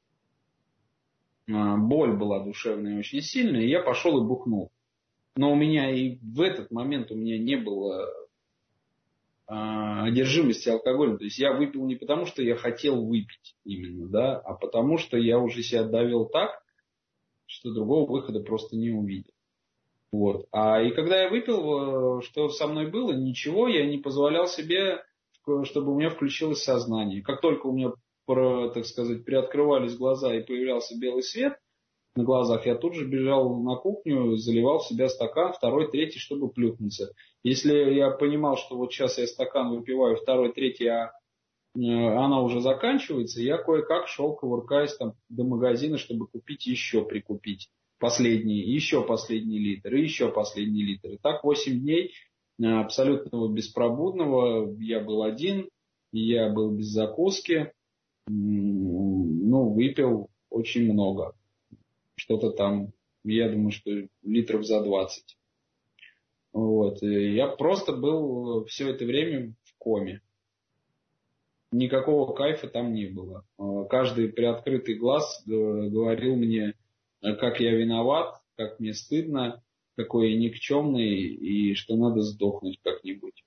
Боль была душевная очень сильная, и я пошел и бухнул. Но у меня и в этот момент не было одержимости алкоголем. То есть я выпил не потому, что я хотел выпить именно, а потому что я уже себя довел так, что другого выхода просто не увидел. И когда я выпил, что со мной было? Ничего, я не позволял себе, чтобы у меня включилось сознание. Как только у меня, так сказать, приоткрывались глаза и появлялся белый свет на глазах, я тут же бежал на кухню, заливал в себя стакан, второй, третий, чтобы плюхнуться. Если я понимал, что сейчас я стакан выпиваю, второй, третий, а она уже заканчивается, я кое-как шел, кувыркаясь до магазина, чтобы прикупить. Еще последний литр, и еще последний литр. И так 8 дней абсолютного беспробудного. Я был один, я был без закуски. Выпил очень много. что-то там, я думаю, что литров за 20. Вот. И я просто был все это время в коме. Никакого кайфа там не было. Каждый приоткрытый глаз говорил мне, как я виноват, как мне стыдно, какой я никчемный, и что надо сдохнуть как-нибудь.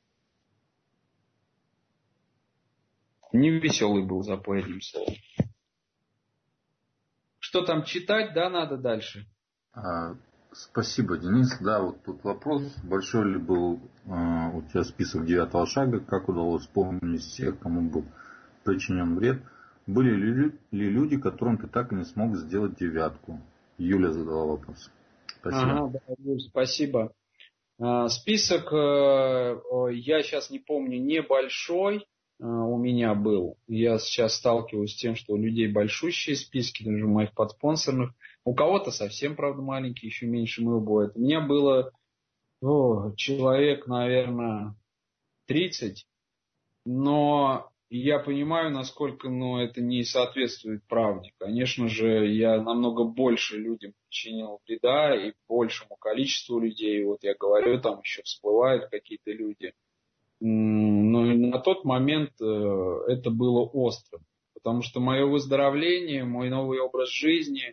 Невеселый был запой, одним словом. Что там читать, да, надо дальше? Спасибо, Денис. Да, вот тут вопрос. Большой ли был у тебя список 9-го шага? Как удалось вспомнить всех, кому был причинен вред? Были ли люди, которым ты так и не смог сделать 9-ку? Юля задала вопрос. Спасибо. Ага, да, Юль, спасибо. Список, я сейчас не помню, небольшой у меня был. Я сейчас сталкиваюсь с тем, что у людей большущие списки, даже у моих подспонсорных. У кого-то совсем, правда, маленькие, еще меньше моего бывает. У меня было человек, наверное, 30, но я понимаю, насколько это не соответствует правде. Конечно же, я намного больше людям причинил вреда и большему количеству людей. Вот я говорю, там еще всплывают какие-то люди. Но на тот момент это было острым. Потому что мое выздоровление, мой новый образ жизни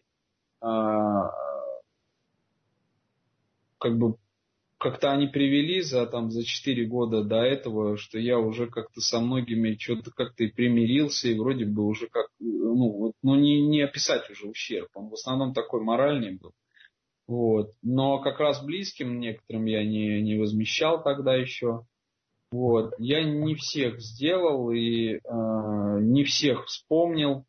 как-то они привели за 4 года до этого, что я уже как-то со многими что-то как-то и примирился, и вроде бы уже как, не описать уже ущерб. Он в основном такой моральный был. Вот. Но как раз близким некоторым я не возмещал тогда еще. Вот. Я не всех сделал и не всех вспомнил.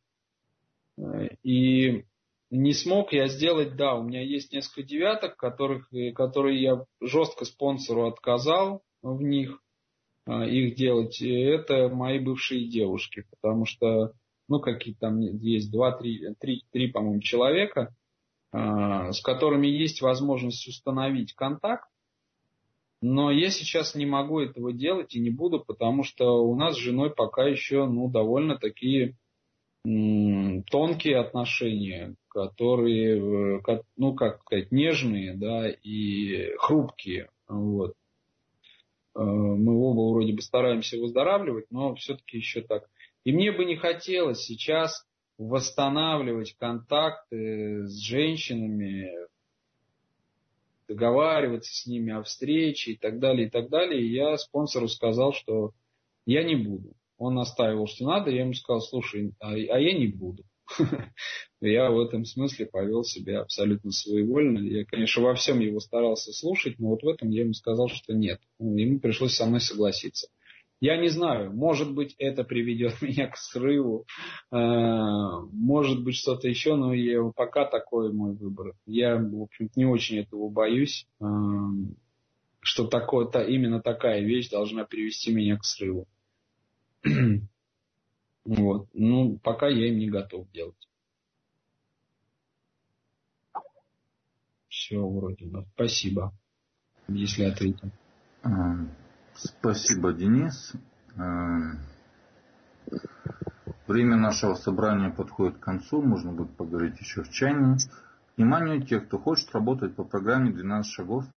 И не смог я сделать, да, у меня есть несколько 9-ок, которые я жестко спонсору отказал в них, их делать. И это мои бывшие девушки, потому что, какие там есть 3, по-моему, человека, с которыми есть возможность установить контакт, но я сейчас не могу этого делать и не буду, потому что у нас с женой пока еще, довольно такие тонкие отношения, которые, нежные, да, и хрупкие. Вот. Мы оба вроде бы стараемся выздоравливать, но все-таки еще так. И мне бы не хотелось сейчас восстанавливать контакты с женщинами, договариваться с ними о встрече и так далее, и так далее. И я спонсору сказал, что я не буду. Он настаивал, что надо, я ему сказал, слушай, а я не буду. Я в этом смысле повел себя абсолютно своевольно. Я, конечно, во всем его старался слушать, но вот в этом я ему сказал, что нет. Ему пришлось со мной согласиться. Я не знаю, может быть, это приведет меня к срыву, может быть, что-то еще, но пока такой мой выбор. Я, в общем-то, не очень этого боюсь, что именно такая вещь должна привести меня к срыву. Вот. Пока я им не готов делать. Все вроде бы. Спасибо, если ответил. Спасибо, Денис. Время нашего собрания подходит к концу. Можно будет поговорить еще в чайной. Внимание тех, кто хочет работать по программе 12 шагов.